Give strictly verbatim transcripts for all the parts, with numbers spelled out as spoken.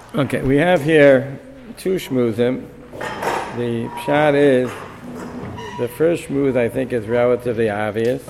Okay, we have here two shmuzim. The pshat is, the first shmuz I think is relatively obvious.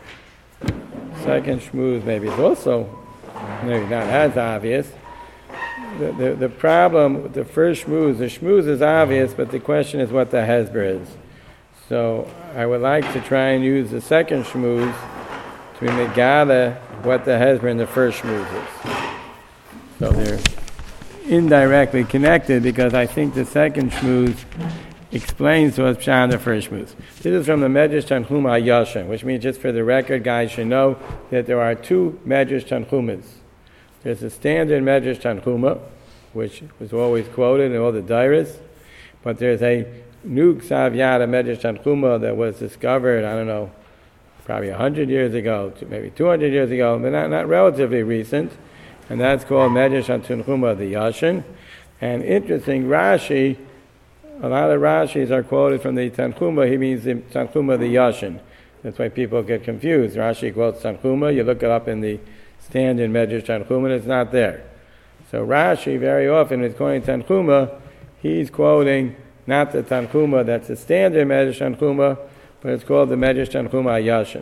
Second shmuz maybe is also maybe not as obvious. The, the, the problem with the first shmuz, the shmuz is obvious, but the question is what the hezber is. So I would like to try and use the second shmuz to negate what the hezber in the first shmuz is. So they're indirectly connected because I think the second shmuz explains to us pshat in the first shmuz. This is from the Medrash Tanchuma HaYashan, which means just for the record, guys should know that there are two Medrash Tanchumas. There's a standard Medrash Tanchuma, which was always quoted in all the dairas, but there's a new Ksav Yad Medrash Tanchuma that was discovered, I don't know, probably one hundred years ago, maybe two hundred years ago, but not, not relatively recent, and that's called Medrash Tanchuma the Yashan. And interesting, Rashi, a lot of Rashis are quoted from the Tanchuma, he means the Tanchuma the Yashan. That's why people get confused. Rashi quotes Tanchuma, you look it up in the standard Medrash Tanchuma, and it's not there. So Rashi, very often, is quoting Tanchuma, he's quoting not the Tanchuma that's the standard Medrash Tanchuma, but it's called the Medrash Tanchuma HaYashan.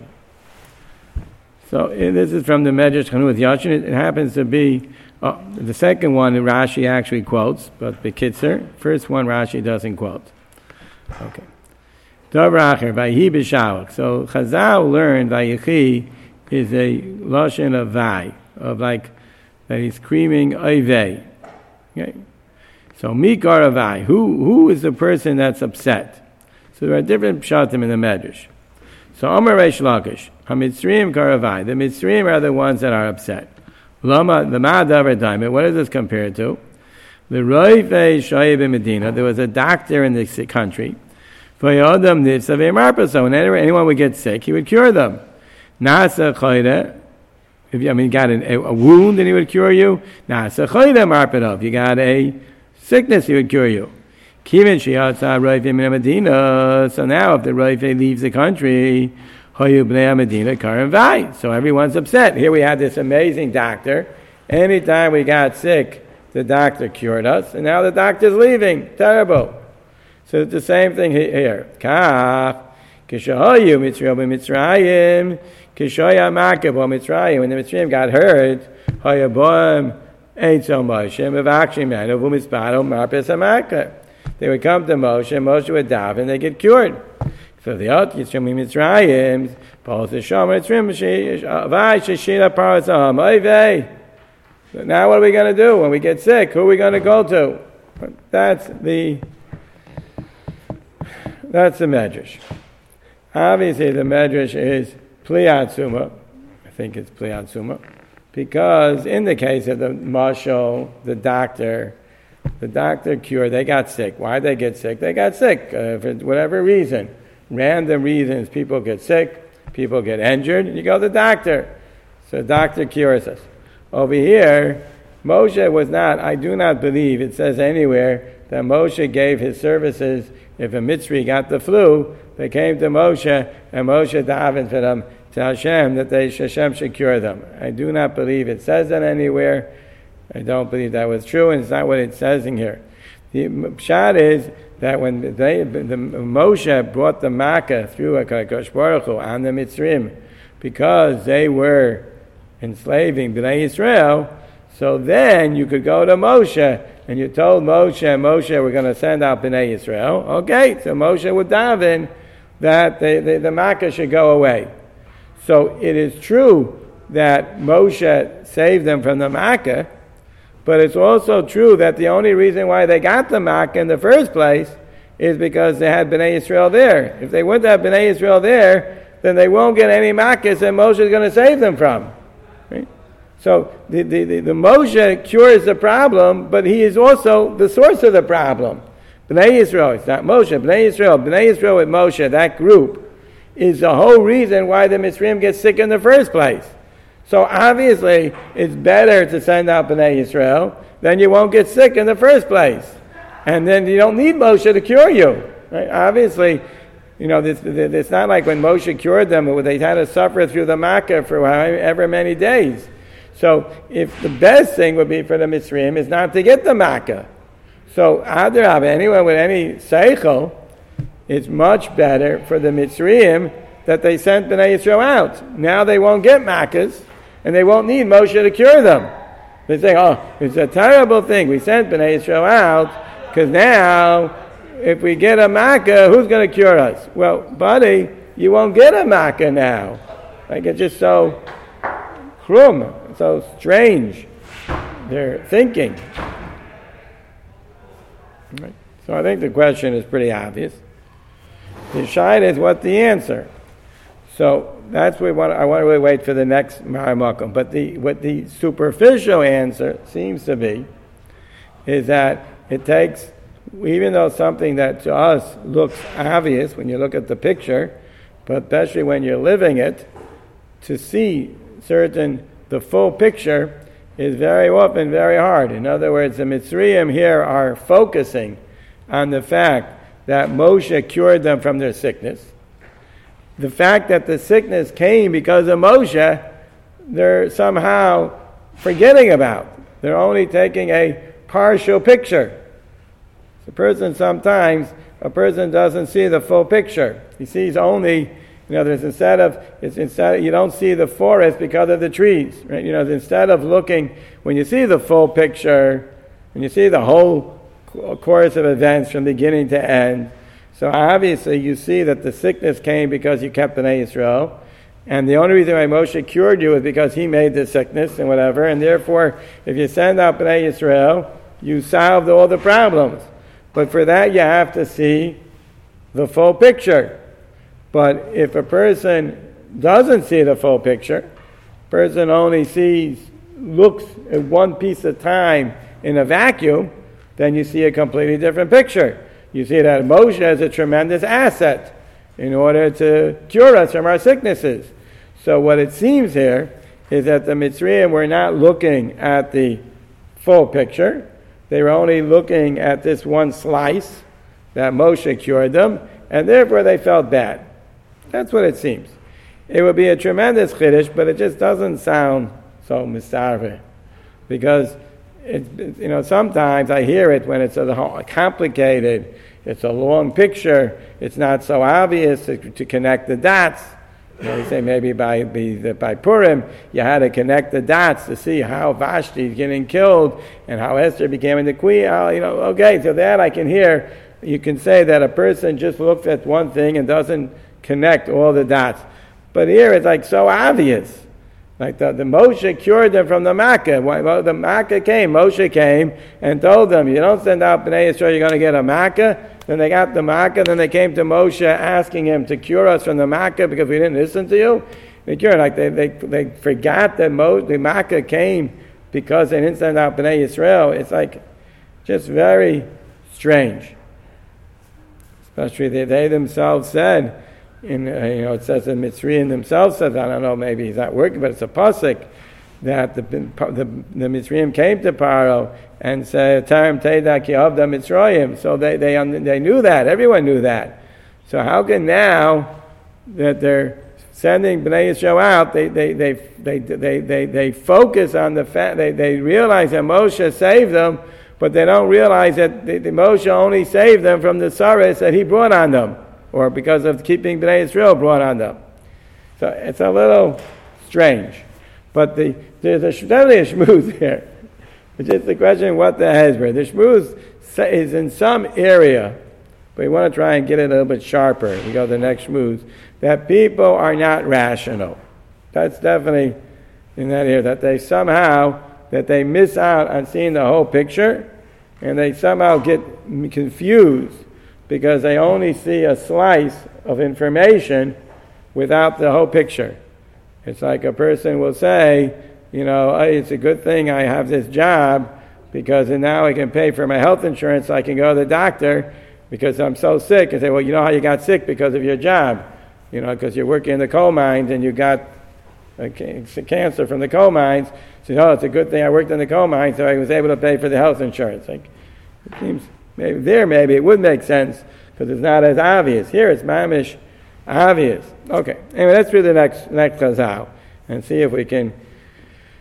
So this is from the Medrash Tanchuma HaYashan. It, it happens to be uh, the second one Rashi actually quotes, but the Kitzer, first one Rashi doesn't quote. Okay. Davar Acher, Vayihi b'Shalach. So Chazal learned Vayichi is a lashon of vai, of like that he's screaming oivei. Okay. So mikar avai, who who is the person that's upset? So there are different pshatim in the Medrash. So Amar Reish Lakish, HaMitzrayim karavai, the Mitzrayim are the ones that are upset. Lama, the Ma'adavar Daimit, what is this compared to? The Roifei Shoyeb in Medina, there was a doctor in this country. Vayodam Nitzavei Marpaso, whenever anyone would get sick, he would cure them. Nasa Choyde, if you, I mean, you got an, a, a wound and he would cure you. Nasa Choyde Marpadov, you got a sickness, he would cure you. Kivin Shiatza Roifei Min Medina, so now if the Roifei leaves the country, Hoyu Bnei Medina Karim Vai. So everyone's upset. Here we had this amazing doctor. Anytime we got sick, the doctor cured us, and now the doctor's leaving. Terrible. So it's the same thing here. Kach, Kishahoyu Mitzrayim Mitzrayim, Kishoya Makab Mitzrayim. When the Mitzrayim got hurt, Hoyaboim ain't so Moshe, Mavakshim Manu Mitzbado Marpes Hamakab. They would come to Moshe, and Moshe would daven, and they get cured. So the Ot Yitzchim Mitzrayim, Paul says, Shom Mitzrayim, Vai Sheshina Parasam, Oivei. Now what are we going to do when we get sick? Who are we going to go to? That's the that's the Medrash. Obviously the Medrash is Pliyat Suma. I think it's Pliyat Suma. Because in the case of the Mashal, the doctor, the doctor cured, they got sick. Why did they get sick? They got sick uh, for whatever reason. Random reasons, people get sick, people get injured, and you go to the doctor. So the doctor cures us. Over here, Moshe was not, I do not believe, it says anywhere, that Moshe gave his services. If a Mitzri got the flu, they came to Moshe, and Moshe davened for them to Hashem, that they, Hashem should cure them. I do not believe it says that anywhere. I don't believe that was true, and it's not what it says in here. The pshat is that when they, the, Moshe brought the Makkah through HaKadosh Baruch Hu on the Mitzrim, because they were enslaving Bnei Yisrael, so then you could go to Moshe, and you told Moshe, Moshe, we're going to send out Bnei Yisrael. Okay, so Moshe would daven that the, the, the Makkah should go away. So it is true that Moshe saved them from the Makkah, but it's also true that the only reason why they got the Makkah in the first place is because they had Bnei Yisrael there. If they wouldn't have Bnei Yisrael there, then they won't get any Makkahs that Moshe is going to save them from. Right? So the, the, the, the Moshe cures the problem, but he is also the source of the problem. Bnei Yisrael, it's not Moshe, Bnei Yisrael, Bnei Yisrael with Moshe, that group, is the whole reason why the Mitzrayim get sick in the first place. So obviously, it's better to send out Bnei Yisrael, then you won't get sick in the first place. And then you don't need Moshe to cure you. Right? Obviously, you know, this, this, it's not like when Moshe cured them, they had to suffer through the Makkah for however many days. So if the best thing would be for the Mitzrayim is not to get the Makkah. So Adrab, anyone with any seichel, it's much better for the Mitzrayim that they sent Bnei Yisrael out. Now they won't get Makkahs, and they won't need Moshe to cure them. They say, oh, it's a terrible thing. We sent Bnei Yisrael out, because now, if we get a Makkah, who's going to cure us? Well, buddy, you won't get a Makkah now. Like, it's just so krum, so strange, their thinking. Right. So I think the question is pretty obvious. The shayla is what the answer. So that's what we want. I want to really wait for the next Maramakum. But the what the superficial answer seems to be is that it takes, even though something that to us looks obvious when you look at the picture, but especially when you're living it, to see certain the full picture is very often very hard. In other words, the Mitzrayim here are focusing on the fact that Moshe cured them from their sickness. The fact that the sickness came because of Moshe, they're somehow forgetting about. They're only taking a partial picture. The person sometimes, a person doesn't see the full picture. He sees only, you know, there's instead of, it's instead, you don't see the forest because of the trees, right? You know, instead of looking, when you see the full picture, when you see the whole course of events from beginning to end, so obviously you see that the sickness came because you kept Bnei Yisrael, and the only reason why Moshe cured you is because he made the sickness and whatever, and therefore, if you send out Bnei Yisrael, you solved all the problems. But for that you have to see the full picture. But if a person doesn't see the full picture, person only sees, looks at one piece at a time in a vacuum, then you see a completely different picture. You see that Moshe is a tremendous asset in order to cure us from our sicknesses. So what it seems here is that the Mitzrayim were not looking at the full picture. They were only looking at this one slice that Moshe cured them, and therefore they felt bad. That's what it seems. It would be a tremendous chiddush, but it just doesn't sound so mistarveh. Because, it, you know, sometimes I hear it when it's a complicated, it's a long picture, it's not so obvious to, to connect the dots. You know, they say maybe by by Purim you had to connect the dots to see how Vashti is getting killed and how Esther became the queen. You know, okay, so that I can hear. You can say that a person just looks at one thing and doesn't connect all the dots. But here it's like so obvious. Like the, the Moshe cured them from the Makkah. Well, the Makkah came, Moshe came and told them, you don't send out Bnei Yisrael, you're going to get a Makkah. Then they got the Makkah, then they came to Moshe asking him to cure us from the Makkah because we didn't listen to you. They cured, like they, they, they forgot that Mo, the Makkah came because they didn't send out Bnei Yisrael. It's like just very strange. Especially they, they themselves said, in, uh, you know, it says in Mitzrayim themselves said, I don't know, maybe he's not working, but it's a pasuk that the the, the Mitzrayim came to Paro and said, "Tarim Teidak Yehovda Mitzrayim." So they they they knew that. Everyone knew that. So how can now that they're sending Bnei Yisrael out, they they they they they they, they focus on the fact they they realize that Moshe saved them, but they don't realize that the, the Moshe only saved them from the sorrows that he brought on them, or because of keeping Bnei Yisrael brought on them. So it's a little strange. But the, there's a, definitely a shmooze here. It's just the question what the hezbollah. The shmooze is in some area, but we want to try and get it a little bit sharper. We go to the next shmooze. That people are not rational. That's definitely in that area. That they somehow, that they miss out on seeing the whole picture, and they somehow get confused because they only see a slice of information without the whole picture. It's like a person will say, you know, hey, it's a good thing I have this job because now I can pay for my health insurance so I can go to the doctor because I'm so sick. And say, well, you know how you got sick? Because of your job. You know, because you're working in the coal mines and you got a cancer from the coal mines. So, oh, it's a good thing I worked in the coal mines so I was able to pay for the health insurance. Like, it seems, maybe there maybe it would make sense because it's not as obvious. Here it's mamish obvious. Okay. Anyway, let's read the next next chazal and see if we can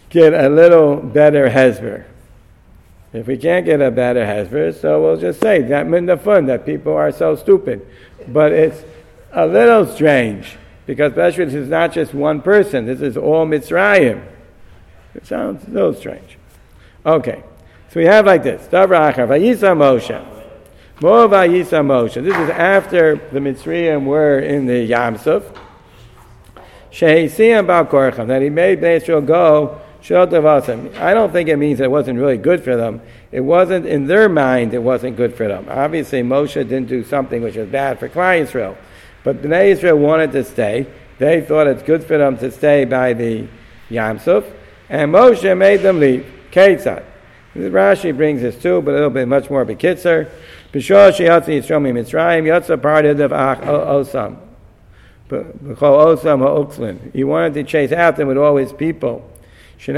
get a little better hesber. If we can't get a better hesber, so we'll just say that min the fun that people are so stupid. But it's a little strange because especially this is not just one person. This is all Mitzrayim. It sounds a little strange. Okay, so we have like this. Davar achar vayisa Moshe. Mo vayisa Moshe. This is after the Mitzrayim were in the Yam Suf. Shehisiyam bal korcham, that he made Bnei Yisrael go. I don't think it means it wasn't really good for them. It wasn't, in their mind, it wasn't good for them. Obviously, Moshe didn't do something which was bad for Klal Yisrael. But Bnei Yisrael wanted to stay. They thought it's good for them to stay by the Yam Suf. And Moshe made them leave. Ketzad. Rashi brings this too, but a little bit much more of a kitzer. B'shor sheyatzi Yisrael miMitzrayim, yatza parted of Ach Osam. B'chol Osam ha'ukslim. He wanted to chase out them with all his people. He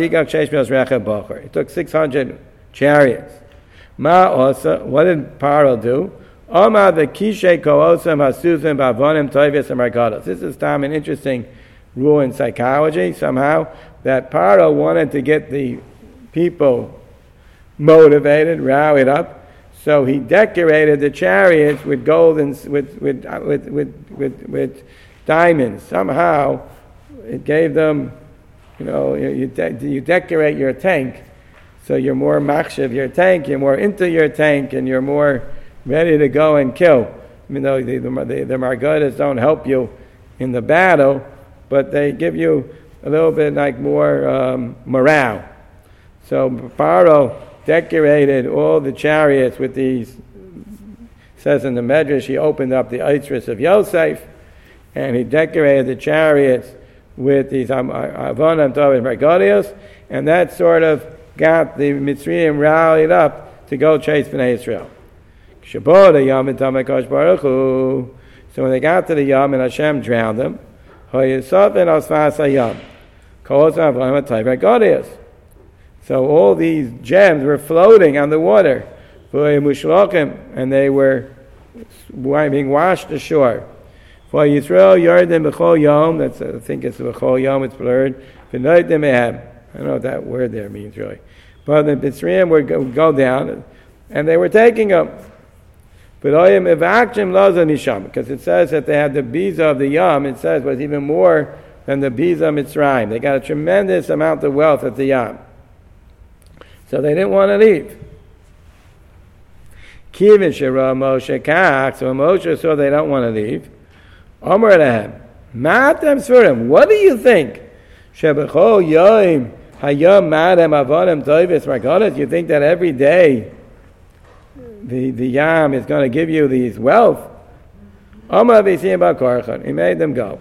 took six hundred chariots. Ma osa, what did Paro do? Oma the kishe koosam hasuzim bavonim toivis and margados. This is time an interesting rule in psychology somehow, that Paro wanted to get the people motivated, rallied up, so he decorated the chariots with gold and with with with with with, with diamonds. Somehow it gave them, you know, you, de- you decorate your tank, so you're more machshav your tank, you're more into your tank, and you're more ready to go and kill. You know, the, the, the, the margadas don't help you in the battle, but they give you a little bit like more um, morale. So Pharaoh decorated all the chariots with these, it says in the Medrash, he opened up the Eitzris of Yosef, and he decorated the chariots with these Avonam Tovim Margadios, and that sort of got the Mitzrayim rallied up to go chase Bnei Yisrael. So when they got to the Yam and Hashem drowned them, so all these gems were floating on the water, and they were being washed ashore. For Yisrael Yarden B'chol Yom, that's I think it's B'chol Yom, it's blurred. I don't know what that word there means really. But the Mitzrayim would go, go down, and they were taking them. Because it says that they had the Biza of the Yam, it says was even more than the Biza Mitzrayim. They got a tremendous amount of wealth at the Yam. So they didn't want to leave. Kivin Shira Moshe Kach, so Moshe saw they don't want to leave. Omer Alehem, Matem Sfurim, what do you think? Shebechol Yoim Hayom Madem Avonim Toivis Margadas, you think that every day the, the Yam is going to give you these wealth? Omer Avisim Bakorchan, he made them go.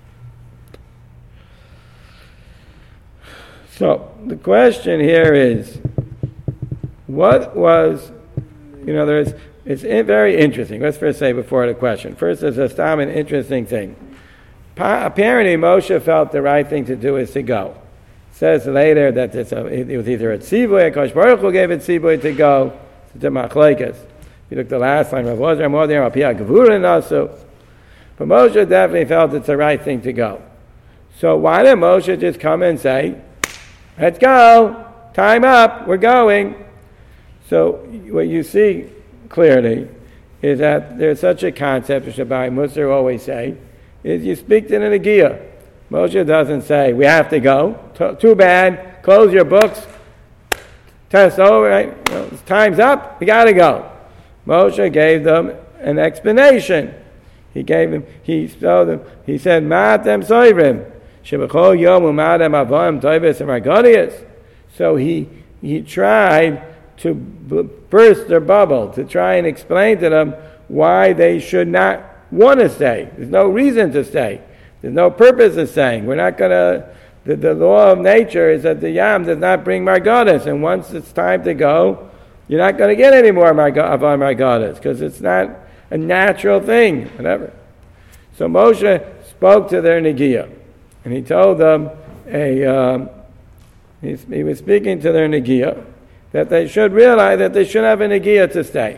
So the question here is, what was, you know, there's, it's very interesting. Let's first say before the question. First, there's a stam an interesting thing. Pa- apparently, Moshe felt the right thing to do is to go. It says later that it's a, it was either a tzivoy, Kosh Baruch Hu gave it tzivoy to go, to machlekes. If you look the last line, Rav Ozer Modir Apia Gavurin also. But Moshe definitely felt it's the right thing to go. So why did Moshe just come and say, let's go, time up, we're going? So what you see clearly is that there's such a concept, which Shabbai Musar always say, is you speak to the Nagiya. Moshe doesn't say, we have to go, T- too bad, close your books, test over, right? You know, time's up, we got to go. Moshe gave them an explanation. He gave them, he told them, he said, Ma'atem soivrim, shebechol yom u'ma'atem avoim toives and So he he tried to burst their bubble, to try and explain to them why they should not want to stay. There's no reason to stay. There's no purpose of staying. We're not going to, the, the law of nature is that the Yam does not bring Margadas, and once it's time to go, you're not going to get any more marga, of our Margadas, because it's not a natural thing, whatever. So Moshe spoke to their Negiah, and he told them, a, um, he, he was speaking to their Negiah, that they should realize that they should have a Negiah to stay.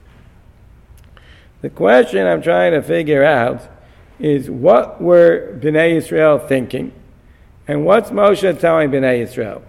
The question I'm trying to figure out is, what were Bnei Yisrael thinking, And what's Moshe telling Bnei Yisrael?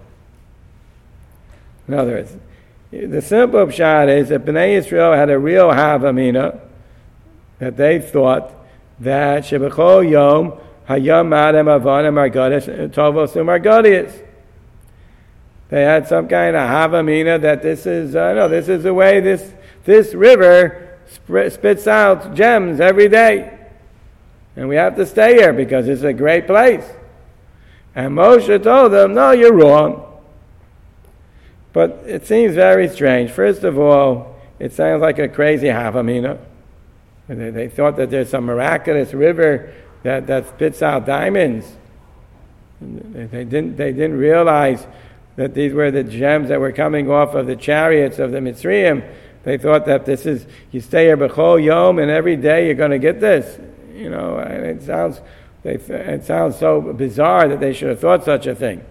In other words, the simple pshat is that Bnei Yisrael had a real havamina, that they thought that Shebechol Yom Hayam Madam Avanim Margadis Tovos Margadias. They had some kind of havamina that this is uh, no, this is the way this this river sp- spits out gems every day, and we have to stay here because it's a great place. And Moshe told them, "No, you're wrong." But it seems very strange. First of all, it sounds like a crazy havamina. They, they thought that there's some miraculous river that, that spits out diamonds. They, they didn't. They didn't realize that these were the gems that were coming off of the chariots of the Mitzrayim. They thought that this is, you stay here b'chol yom, and every day you're going to get this. You know, and it sounds, they, it sounds so bizarre that they should have thought such a thing.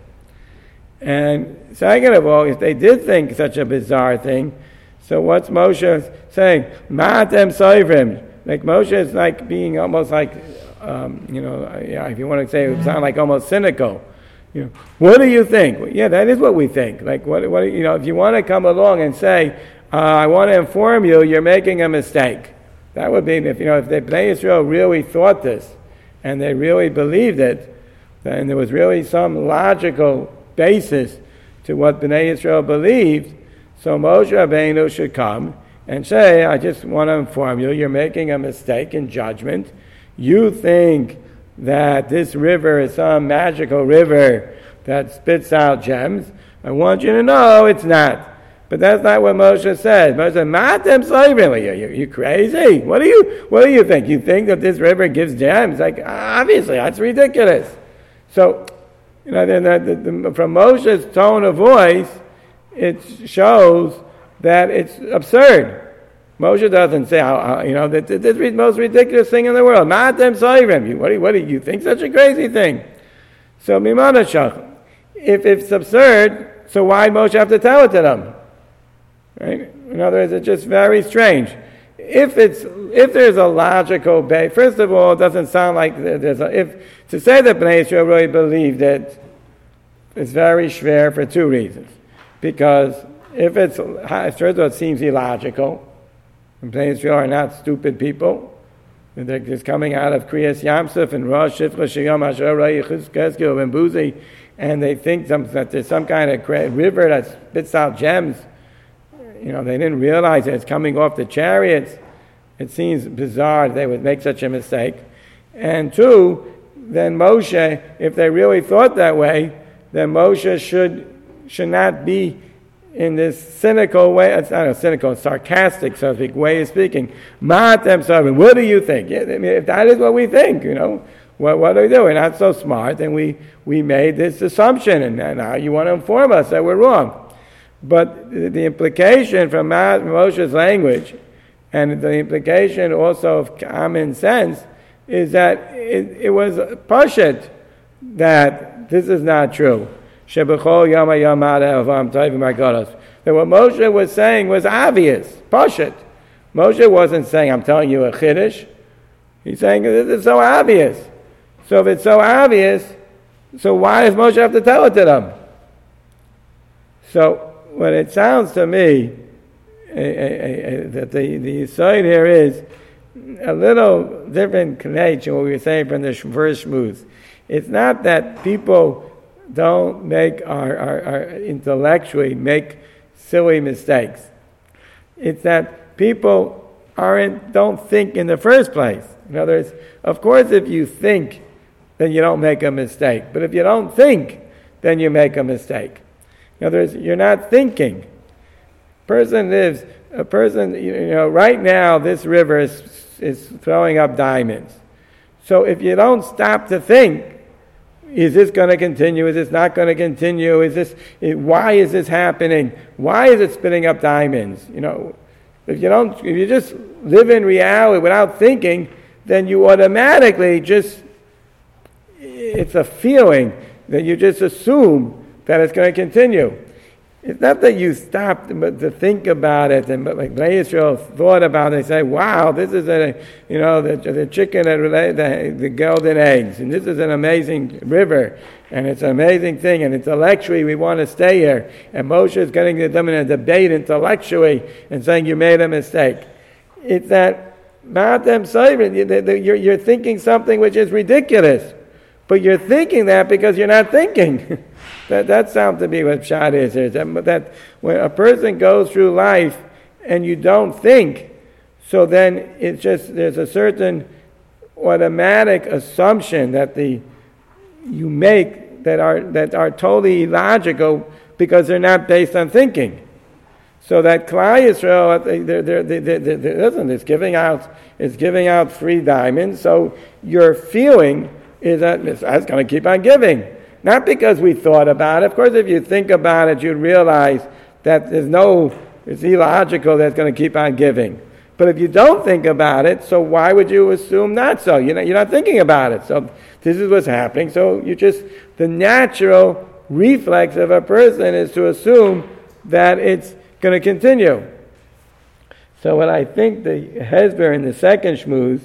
And second of all, if they did think such a bizarre thing, so what's Moshe saying? Ma'atem soivrim. Like Moshe is like being almost like, um, you know, yeah, if you want to say it would sound like almost cynical. You know, what do you think? Well, yeah, that is what we think. Like, what, what, you know, if you want to come along and say, uh, I want to inform you, you're making a mistake. That would be, if you know, if the Bnei Yisrael really thought this, and they really believed it, then there was really some logical basis to what Bnei Yisrael believed. So Moshe Rabbeinu should come and say, I just want to inform you, you're making a mistake in judgment. You think that this river is some magical river that spits out gems. I want you to know it's not. But that's not what Moshe said. Moshe said, Matem Soivrim. Are you, you crazy? What do you what do you think? You think that this river gives gems? Like, obviously, that's ridiculous. So, you know, the, the, the, from Moshe's tone of voice, it shows that it's absurd. Moshe doesn't say, how, you know, that this is the most ridiculous thing in the world. Matem Soivrim. What do what do you think? Such a crazy thing. So, Mimana Shach. If it's absurd, so why Moshe have to tell it to them? Right? In other words, it's just very strange. If it's if there's a logical base, first of all, it doesn't sound like there's a, if to say that Bnei Yisrael really believed it is very schwer for two reasons. Because if it's first of all, it seems illogical. Bnei Yisrael are not stupid people. They're just coming out of Kriyas Yamsuf and Rosh Shifra Shiyam Asher Rei Chizkeskel and Buzi, and they think some, that there's some kind of river that spits out gems. You know, they didn't realize that it's coming off the chariots. It seems bizarre they would make such a mistake. And two, then Moshe, if they really thought that way, then Moshe should should not be in this cynical way, it's not a cynical, sarcastic, so to speak, way of speaking. Ma'atem Soivrim, what do you think? Yeah, I mean, if that is what we think, you know, what, what do we do? We're not so smart, and we, we made this assumption, and now you want to inform us that we're wrong. But the implication from Moshe's language, and the implication also of common sense, is that it, it was pashut that this is not true. Shebechol Yom Hayam Avam Tovim Margados. That what Moshe was saying was obvious, pashut. Moshe wasn't saying, I'm telling you a chiddush. He's saying, this is so obvious. So if it's so obvious, so why does Moshe have to tell it to them? So what it sounds to me, a, a, a, that the, the side here is a little different connection what we were saying from the first shmuz. It's not that people don't make our, our, our intellectually make silly mistakes. It's that people aren't don't think in the first place. In other words, of course, if you think, then you don't make a mistake. But if you don't think, then you make a mistake. In other words, you're not thinking. Person lives, a person, you know, right now this river is, is throwing up diamonds. So if you don't stop to think, is this going to continue? Is this not going to continue? Is this, why is this happening? Why is it spitting up diamonds? You know, if you don't, if you just live in reality without thinking, then you automatically just, it's a feeling that you just assume that it's going to continue. It's not that you stopped to think about it, and but like Israel thought about it. They say, "Wow, this is a, you know, the, the chicken that related the, the golden eggs, and this is an amazing river, and it's an amazing thing, and intellectually we want to stay here." And Moshe is getting them in a debate intellectually and saying, "You made a mistake." It's that Matem Sovereign. You're you're thinking something which is ridiculous, but you're thinking that because you're not thinking. That that sounds to be what Pshat is. is that, that when a person goes through life and you don't think, so then it's just there's a certain automatic assumption that the you make that are that are totally illogical because they're not based on thinking. So that Klal Yisrael, they're, they're, they're, they're, they're, listen, it's giving out it's giving out free diamonds. So your feeling is that it's, it's going to keep on giving. Not because we thought about it. Of course, if you think about it, you'd realize that there's no, it's illogical that it's going to keep on giving. But if you don't think about it, so why would you assume not so? You're not, you're not thinking about it. So this is what's happening. So you just, the natural reflex of a person is to assume that it's going to continue. So what I think the Hezber in the second shmuz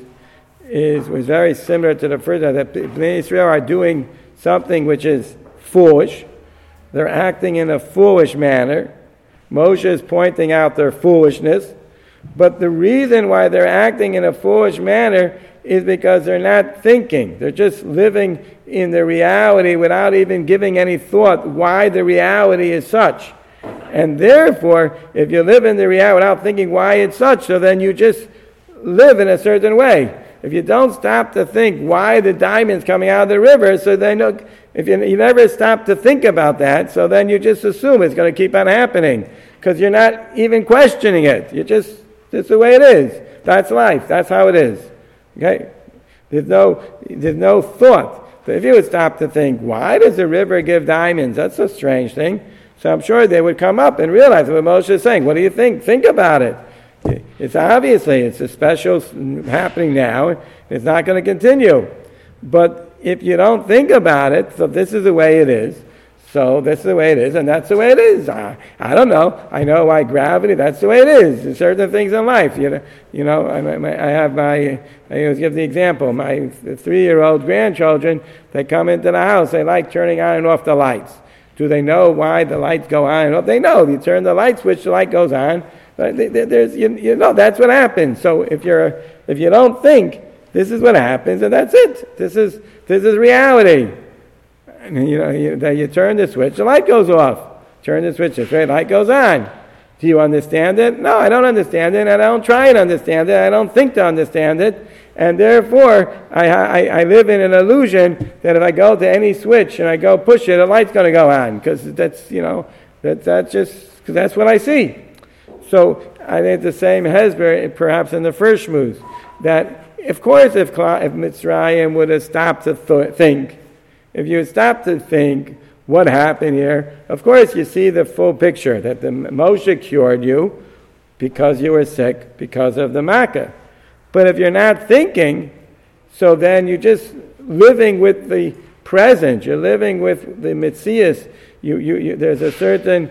is, was very similar to the first, that Bnei Israel are doing something which is foolish. They're acting in a foolish manner. Moshe is pointing out their foolishness. But the reason why they're acting in a foolish manner is because they're not thinking. They're just living in the reality without even giving any thought why the reality is such. And therefore, if you live in the reality without thinking why it's such, so then you just live in a certain way. If you don't stop to think why the diamond's coming out of the river, so then look, if you, you never stop to think about that, so then you just assume it's going to keep on happening because you're not even questioning it. You just, it's the way it is. That's life. That's how it is. Okay? There's no, there's no thought. But if you would stop to think, why does the river give diamonds? That's a strange thing. So I'm sure they would come up and realize what Moshe is saying. What do you think? Think about it. It's obviously, it's a special happening now. It's not going to continue. But if you don't think about it, so this is the way it is. So this is the way it is, and that's the way it is. I, I don't know. I know why gravity, that's the way it is. There's certain things in life. You know, you know I, I have my, I always give the example, my three-year-old grandchildren, they come into the house, they like turning on and off the lights. Do they know why the lights go on and off? They know. You turn the light switch, the light goes on. But there's, you, you know, that's what happens. So if you're, if you don't think, this is what happens, and that's it. This is, this is reality. And you know, you, you turn the switch, the light goes off. Turn the switch, the light goes on. Do you understand it? No, I don't understand it, and I don't try to understand it. I don't think to understand it, and therefore I, I, I live in an illusion that if I go to any switch and I go push it, the light's going to go on because that's, you know, that that's just because that's what I see. So I think the same Hezber, perhaps in the first shmuz, that of course if, if Mitzrayim would have stopped to th- think, if you had stopped to think what happened here, of course you see the full picture, that the Moshe cured you because you were sick because of the Makkah. But if you're not thinking, so then you're just living with the present, you're living with the Metzias, you, you, you, there's a certain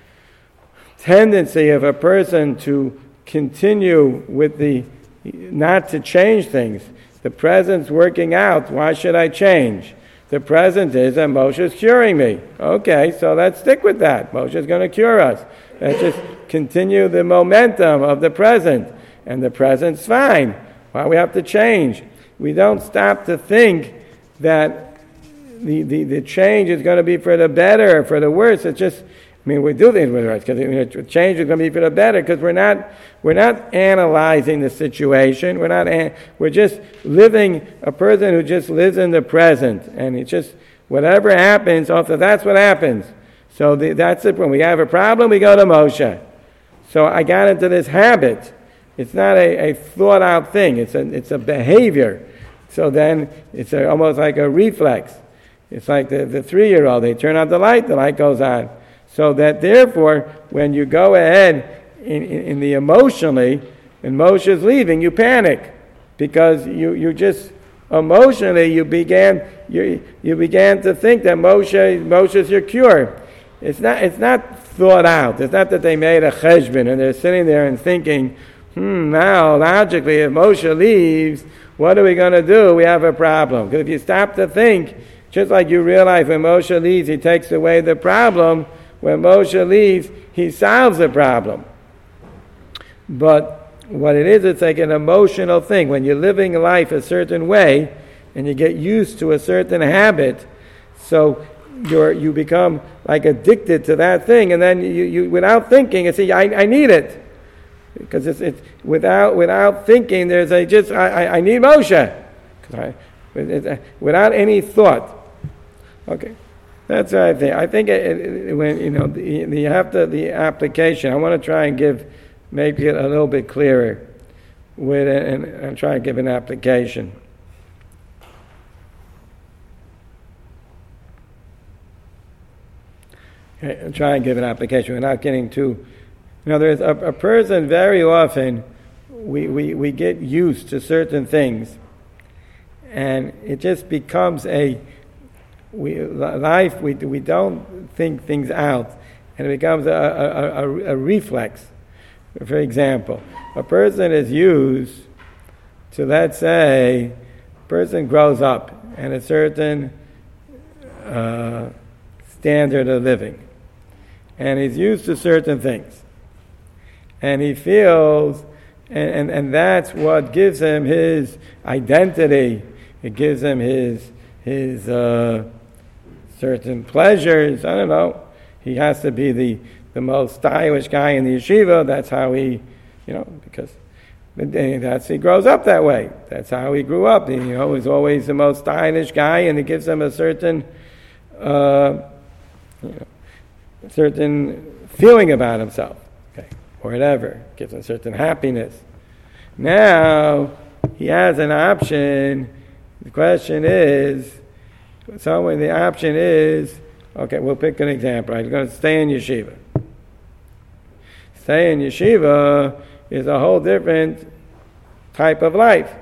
tendency of a person to continue with the, not to change things. The present's working out, why should I change? The present is that Moshe is curing me. Okay, so let's stick with that. Moshe is going to cure us. Let's just continue the momentum of the present. And the present's fine. Why we have to change? We don't stop to think that the, the, the change is going to be for the better or for the worse. It's just, I mean, we do things with us because change is going to be for the better because we're not we're not analyzing the situation. We're not an, we're just living a person who just lives in the present, and it's just whatever happens. Also, that's what happens. So the, that's it. When we have a problem, we go to Moshe. So I got into this habit. It's not a, a thought out thing. It's a it's a behavior. So then it's a, almost like a reflex. It's like the, the three year old. They turn on the light, the light goes on. So that therefore, when you go ahead in, in, in the emotionally, when Moshe's leaving, you panic because you, you just emotionally you began you you began to think that Moshe Moshe's your cure, it's not, it's not thought out. It's not that they made a cheshbon and they're sitting there and thinking, hmm, now, logically, if Moshe leaves, what are we going to do? We have a problem. Because if you stop to think, just like you realize when Moshe leaves, he takes away the problem. When Moshe leaves, he solves the problem. But what it is, it's like an emotional thing. When you're living life a certain way, and you get used to a certain habit, so you're, you become like addicted to that thing, and then you, you without thinking, you say, I, I need it. Because it's, it's without without thinking, there's a just I, I, I need Moshe, I, without any thought. Okay, that's what I think. I think it, it, when you know the, the have to the application. I want to try and give make it a little bit clearer with it, and, and try and give an application. Okay, and try and give an application. We're not getting too. You know, there's a, a person very often, we, we, we get used to certain things, and it just becomes a, we, life, we, we don't think things out, and it becomes a, a, a, a reflex. For example, a person is used to, let's say, a person grows up in a certain uh, standard of living, and he's used to certain things. And he feels, and, and, and that's what gives him his identity. It gives him his his uh, certain pleasures. I don't know. He has to be the, the most stylish guy in the yeshiva. That's how he, you know, because that's he grows up that way. That's how he grew up. He, you know, he's always the most stylish guy, and it gives him a certain, uh, you know, certain feeling about himself. Or whatever, gives him a certain happiness. Now, he has an option. The question is, so when the option is, okay, we'll pick an example. I'm going to stay in yeshiva. Stay in yeshiva is a whole different type of life.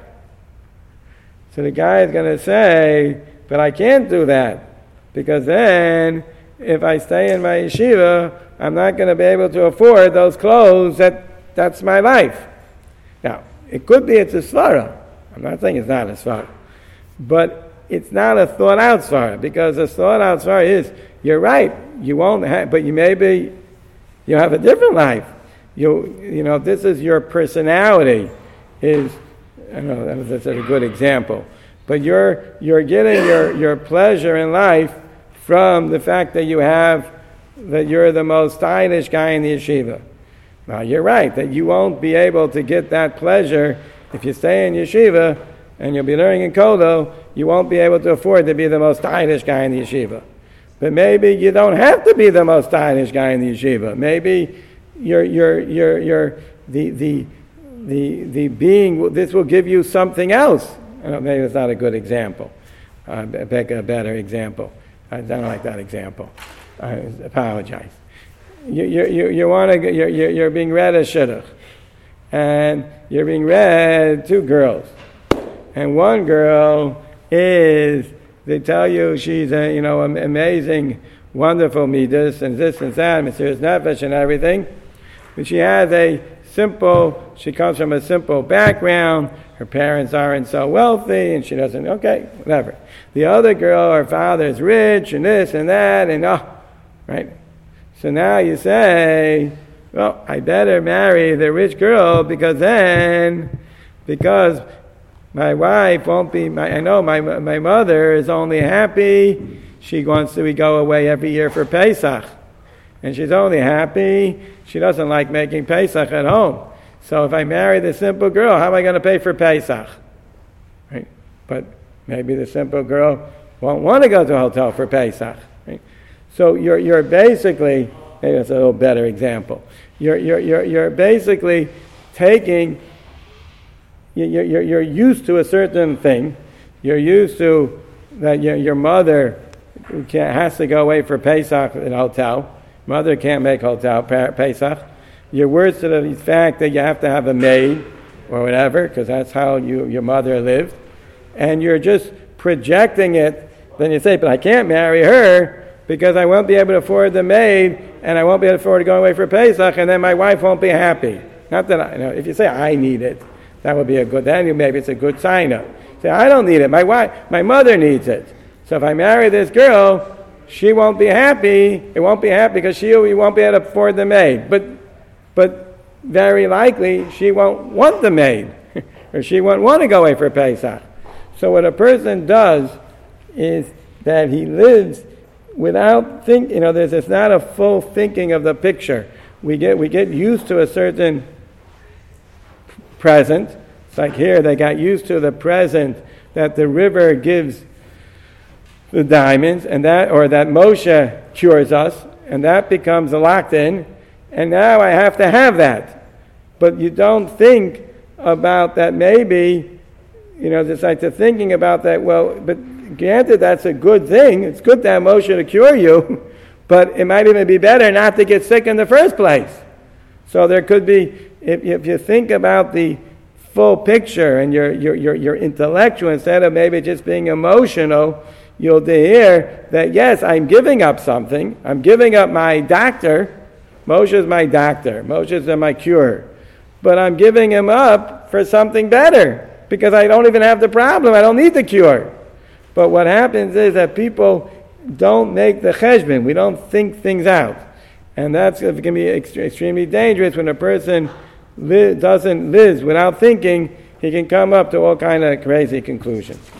So the guy is going to say, but I can't do that, because then, if I stay in my yeshiva, I'm not going to be able to afford those clothes. That that's my life. Now, it could be it's a svara. I'm not saying it's not a svara. But it's not a thought-out svara, because a thought-out svara is, you're right, you won't have, but you maybe, you have a different life. You you know, this is your personality. Is, I don't know, that's a good example. But you're you're getting your, your pleasure in life from the fact that you have, that you're the most stylish guy in the yeshiva. Now, you're right, that you won't be able to get that pleasure if you stay in yeshiva and you'll be learning in Kodo. You won't be able to afford to be the most stylish guy in the yeshiva. But maybe you don't have to be the most stylish guy in the yeshiva. Maybe you're, you're, you're, you're the, the, the, the being, this will give you something else. I don't, maybe it's not a good example. Uh, pick a better example. I don't like that example. I apologize. You you you, you want to you're, you're you're being read a shidduch, and you're being read two girls, and one girl is, they tell you she's a, you know, amazing, wonderful midas and this and that, Mesiras Nefesh and everything, but she has a simple. She comes from a simple background. Her parents aren't so wealthy, and she doesn't. Okay, whatever. The other girl, her father is rich, and this and that, and oh, right. So now you say, well, I better marry the rich girl, because then, because my wife won't be. My, I know my my mother is only happy. She wants to we go away every year for Pesach, and she's only happy. She doesn't like making Pesach at home. So if I marry the simple girl, how am I going to pay for Pesach? Right? But maybe the simple girl won't want to go to a hotel for Pesach. Right? So you're you're basically, maybe that's a little better example. You're you're you're you're basically taking. You're you're you're used to a certain thing. You're used to that your your mother can't, has to go away for Pesach in a hotel. Mother can't make hotel Pesach. You're worse to the fact that you have to have a maid or whatever, because that's how you, your mother lived. And you're just projecting it. Then you say, but I can't marry her because I won't be able to afford the maid, and I won't be able to afford to go away for Pesach, and then my wife won't be happy. Not that I, you know, if you say I need it, that would be a good, then maybe it's a good sign up. Say, I don't need it, my wife, my mother needs it. So if I marry this girl, she won't be happy, it won't be happy because she won't be able to afford the maid. But, but very likely she won't want the maid, or she won't want to go away for Pesach. So what a person does is that he lives without think, you know, there's it's not a full thinking of the picture. We get we get used to a certain present. It's like here they got used to the present that the river gives the diamonds, and that or that Moshe cures us, and that becomes locked in. And now I have to have that, but you don't think about that. Maybe, you know, it's like the thinking about that. Well, but granted, that's a good thing. It's good to have Moshe to cure you, but it might even be better not to get sick in the first place. So there could be, if, if you think about the full picture and you're, you're, you're, you're intellectual instead of maybe just being emotional, you'll hear that, yes, I'm giving up something. I'm giving up my doctor. Moshe is my doctor. Moshe is my cure. But I'm giving him up for something better because I don't even have the problem. I don't need the cure. But what happens is that people don't make the cheshbon. We don't think things out. And that's going to be extremely dangerous when a person li- doesn't live without thinking. He can come up to all kind of crazy conclusions.